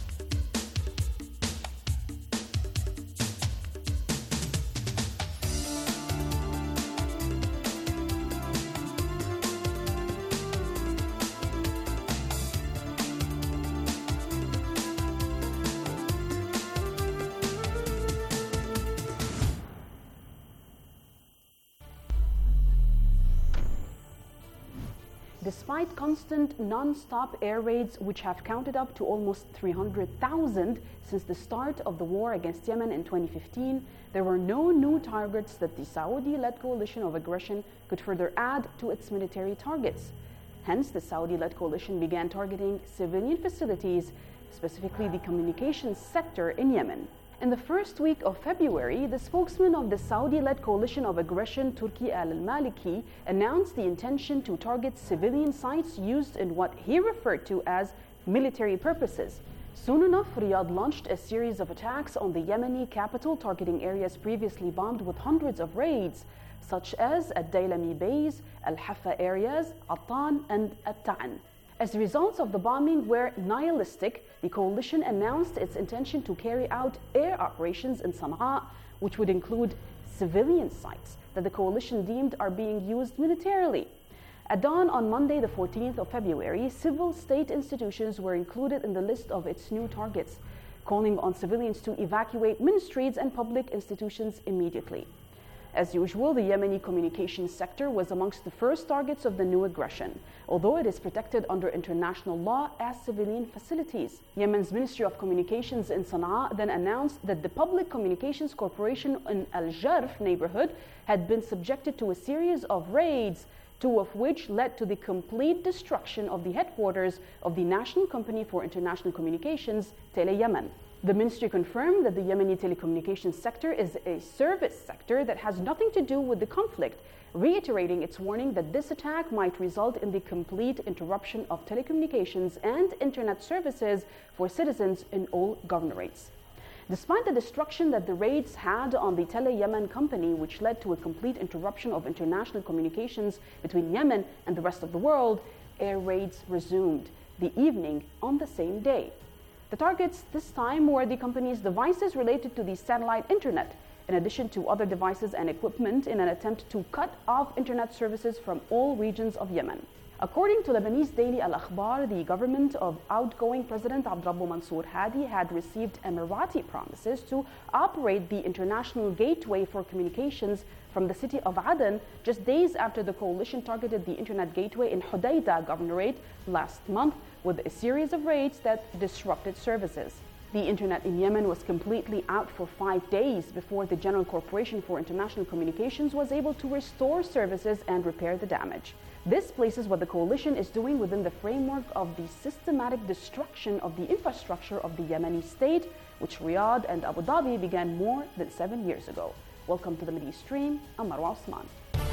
Despite constant non-stop air raids, which have counted up to almost three hundred thousand since the start of the war against Yemen in twenty fifteen, there were no new targets that the Saudi-led coalition of aggression could further add to its military targets. Hence, the Saudi-led coalition began targeting civilian facilities, specifically the communications sector in Yemen. In the first week of February, the spokesman of the Saudi-led coalition of aggression, Turki al-Maliki, announced the intention to target civilian sites used in what he referred to as military purposes. Soon enough, Riyadh launched a series of attacks on the Yemeni capital, targeting areas previously bombed with hundreds of raids, such as at Daylami Bays, Al-Hafa areas, Attan, and At-Ta'an. As results of the bombing were nihilistic, the coalition announced its intention to carry out air operations in Sana'a, which would include civilian sites that the coalition deemed are being used militarily. At dawn on Monday, the fourteenth of February, civil state institutions were included in the list of its new targets, calling on civilians to evacuate ministries and public institutions immediately. As usual, the Yemeni communications sector was amongst the first targets of the new aggression, although it is protected under international law as civilian facilities. Yemen's Ministry of Communications in Sana'a then announced that the Public Communications Corporation in Al-Jarf neighborhood had been subjected to a series of raids, two of which led to the complete destruction of the headquarters of the National Company for International Communications, Tele Yemen. The ministry confirmed that the Yemeni telecommunications sector is a service sector that has nothing to do with the conflict, reiterating its warning that this attack might result in the complete interruption of telecommunications and internet services for citizens in all governorates. Despite the destruction that the raids had on the Tele Yemen company, which led to a complete interruption of international communications between Yemen and the rest of the world, air raids resumed the evening on the same day. The targets this time were the company's devices related to the satellite internet, in addition to other devices and equipment, in an attempt to cut off internet services from all regions of Yemen. According to Lebanese daily Al-Akhbar, the government of outgoing President Abdrabbu Mansour Hadi had received Emirati promises to operate the international gateway for communications from the city of Aden just days after the coalition targeted the internet gateway in Hodeidah governorate last month with a series of raids that disrupted services. The internet in Yemen was completely out for five days before the General Corporation for International Communications was able to restore services and repair the damage. This places what the coalition is doing within the framework of the systematic destruction of the infrastructure of the Yemeni state, which Riyadh and Abu Dhabi began more than seven years ago. Welcome to the Middle East Stream. I'm Marwa Osman.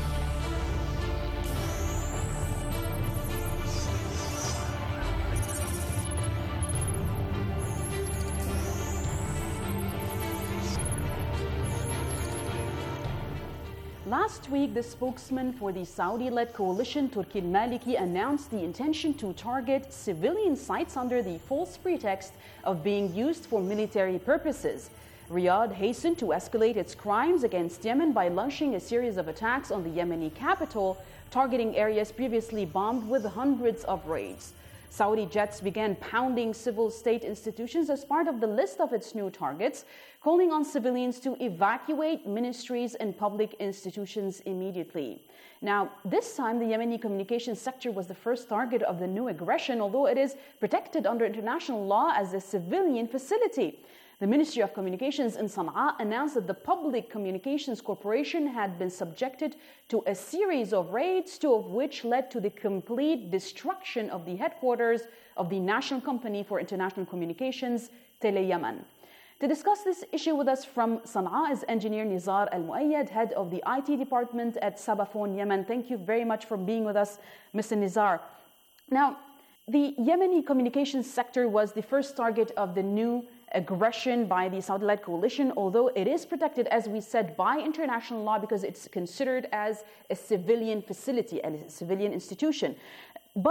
Last week, the spokesman for the Saudi-led coalition, Turki al-Maliki, announced the intention to target civilian sites under the false pretext of being used for military purposes. Riyadh hastened to escalate its crimes against Yemen by launching a series of attacks on the Yemeni capital, targeting areas previously bombed with hundreds of raids. Saudi jets began pounding civil state institutions as part of the list of its new targets, calling on civilians to evacuate ministries and public institutions immediately. Now, this time, the Yemeni communications sector was the first target of the new aggression, although it is protected under international law as a civilian facility. The Ministry of Communications in Sana'a announced that the Public Communications Corporation had been subjected to a series of raids, two of which led to the complete destruction of the headquarters of the National Company for International Communications, Tele Yemen. To discuss this issue with us from Sana'a is engineer Nizar Al-Muayyad, head of the I T department at Sabafone Yemen. Thank you very much for being with us, Mister Nizar. Now, the Yemeni communications sector was the first target of the new aggression by the Saudi-led coalition, although it is protected, as we said, by international law because it's considered as a civilian facility and a civilian institution. But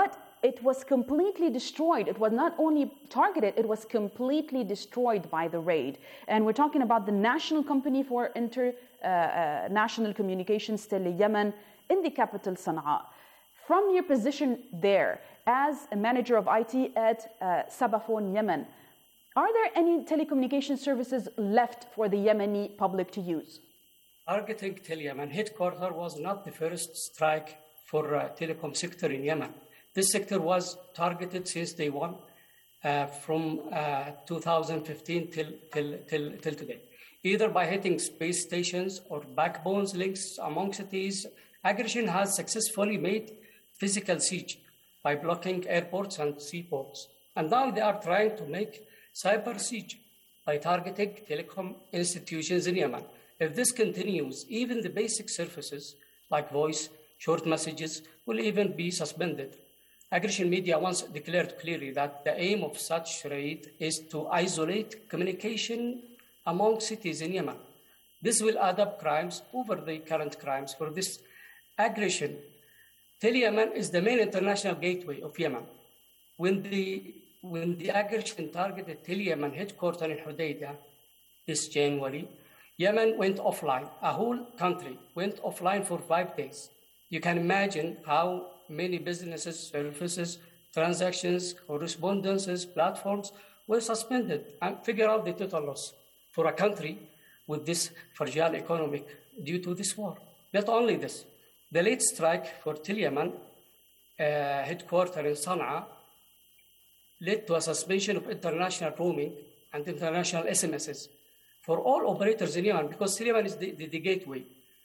it was completely destroyed. It was not only targeted, it was completely destroyed by the raid. And we're talking about the National Company for International uh, uh, Communications, Tele Yemen, in the capital, Sana'a. From your position there, as a manager of I T at uh, Sabafone Yemen, are there any telecommunication services left for the Yemeni public to use? Targeting Tele Yemen headquarters was not the first strike for uh, telecom sector in Yemen. This sector was targeted since day one, uh, from uh, two thousand fifteen till, till, till, till today. Either by hitting space stations or backbones links among cities, aggression has successfully made physical siege by blocking airports and seaports. And now they are trying to make cyber siege by targeting telecom institutions in Yemen. If this continues, even the basic services like voice, short messages will even be suspended. Aggression media once declared clearly that the aim of such raid is to isolate communication among cities in Yemen. This will add up crimes over the current crimes. For this aggression, Tele Yemen is the main international gateway of Yemen. When the, when the aggression targeted Tele Yemen headquarters in Hodeidah this January, Yemen went offline. A whole country went offline for five days. You can imagine how many businesses, services, transactions, correspondences, platforms were suspended, and figure out the total loss for a country with this fragile economy due to this war. Not only this, the late strike for Tele Yemen uh, headquarters in Sana'a led to a suspension of international roaming and international S M Ses for all operators in Yemen, because Tele Yemen is the, the, the gateway.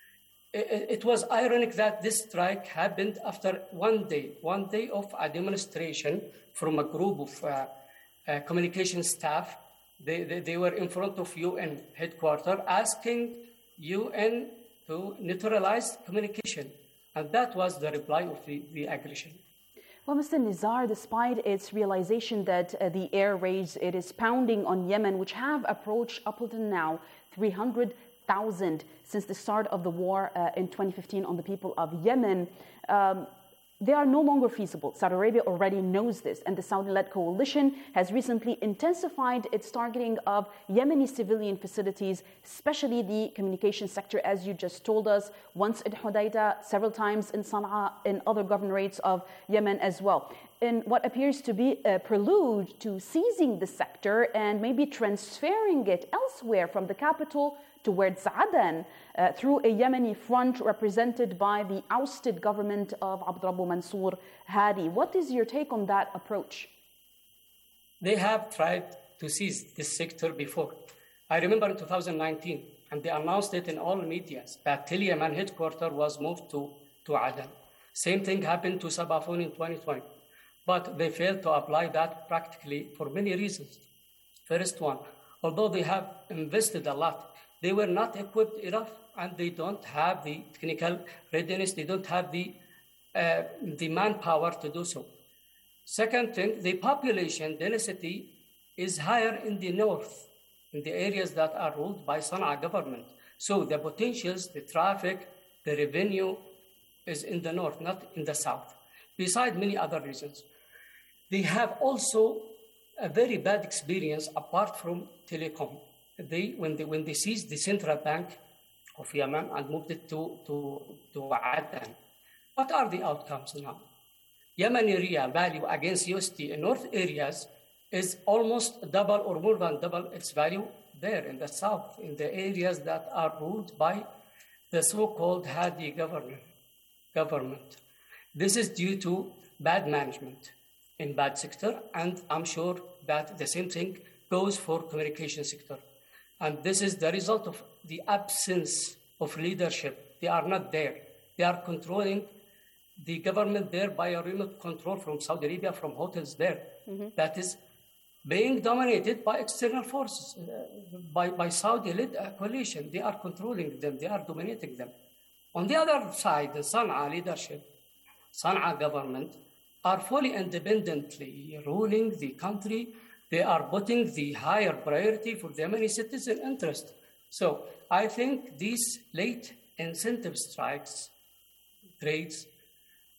It, it was ironic that this strike happened after one day, one day of a demonstration from a group of uh, uh, communication staff. They, they, they were in front of U N headquarters asking U N to neutralize communication. And that was the reply of the, the aggression. Well, Mister Nizar, despite its realization that uh, the air raids it is pounding on Yemen, which have approached up until now three hundred thousand since the start of the war uh, in twenty fifteen on the people of Yemen, um, they are no longer feasible. Saudi Arabia already knows this, and the Saudi-led coalition has recently intensified its targeting of Yemeni civilian facilities, especially the communication sector, as you just told us, once in Hodeidah, several times in Sana'a, in other governorates of Yemen as well. In what appears to be a prelude to seizing the sector and maybe transferring it elsewhere from the capital towards Aden uh, through a Yemeni front represented by the ousted government of Abdrabbu Mansour Hadi. What is your take on that approach? They have tried to seize this sector before. I remember in two thousand nineteen, and they announced it in all media, that Tele Yemen headquarters was moved to, to Aden. Same thing happened to Sabafone in twenty twenty. But they failed to apply that practically for many reasons. First one, although they have invested a lot, they were not equipped enough, and they don't have the technical readiness, they don't have the, uh, the manpower to do so. Second thing, the population density is higher in the north, in the areas that are ruled by Sana'a government. So the potentials, the traffic, the revenue is in the north, not in the south, besides many other reasons. They have also a very bad experience apart from telecom. They, when they, when they seized the central bank of Yemen and moved it to, to, to Aden, what are the outcomes now? Yemeni real value against U S D in north areas is almost double or more than double its value there in the south, in the areas that are ruled by the so-called Hadi government. government. This is due to bad management in bad sector, and I'm sure that the same thing goes for communication sector. And this is the result of the absence of leadership. They are not there. They are controlling the government there by a remote control from Saudi Arabia, from hotels there. Mm-hmm. That is being dominated by external forces, uh, by, by Saudi-led uh, coalition. They are controlling them. They are dominating them. On the other side, the Sana'a leadership, Sana'a government, are fully independently ruling the country. They are putting the higher priority for the Yemeni citizen interest. So I think these late incentive strikes, trades,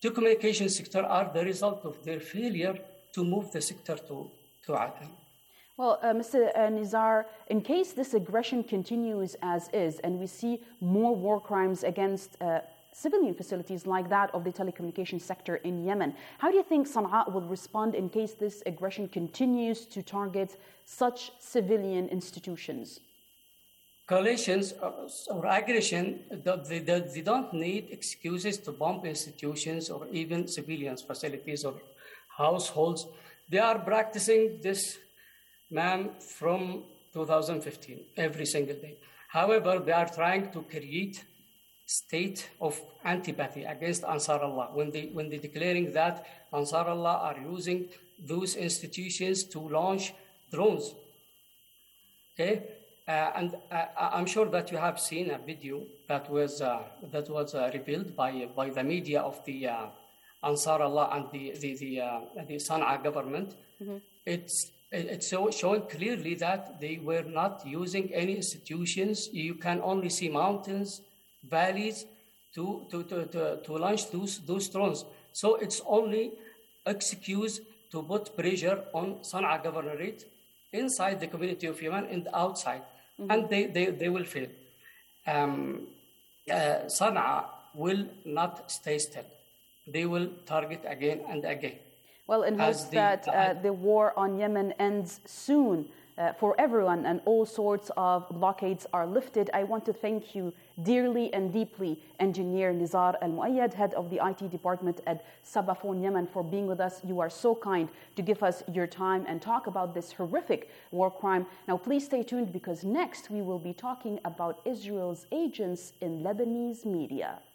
telecommunication sector are the result of their failure to move the sector to, to Aden. Well, uh, Mister Uh, Nizar, in case this aggression continues as is and we see more war crimes against uh, civilian facilities like that of the telecommunication sector in Yemen, how do you think Sana'a will respond in case this aggression continues to target such civilian institutions? Coalitions or aggression, they, they, they don't need excuses to bomb institutions or even civilian facilities or households. They are practicing this, ma'am, from two thousand fifteen, every single day. However, they are trying to create state of antipathy against Ansar Allah when they when they declaring that Ansar Allah are using those institutions to launch drones. Okay, uh, and uh, I'm sure that you have seen a video that was uh, that was uh, revealed by by the media of the uh, Ansar Allah and the the the, uh, the Sana'a government. Mm-hmm. It's it's so, showing clearly that they were not using any institutions. You can only see mountains, valleys to, to, to, to, to launch those, those drones. So it's only excuse to put pressure on Sana'a governorate inside the community of Yemen and outside. Mm-hmm. And they, they, they will fail. Um, uh, Sana'a will not stay still. They will target again and again. Well, in hopes that uh, the war on Yemen ends soon uh, for everyone and all sorts of blockades are lifted, I want to thank you dearly and deeply, Engineer Nizar Al-Muayyad, head of the I T department at Sabafon Yemen, for being with us. You are so kind to give us your time and talk about this horrific war crime. Now, please stay tuned because next we will be talking about Israel's agents in Lebanese media.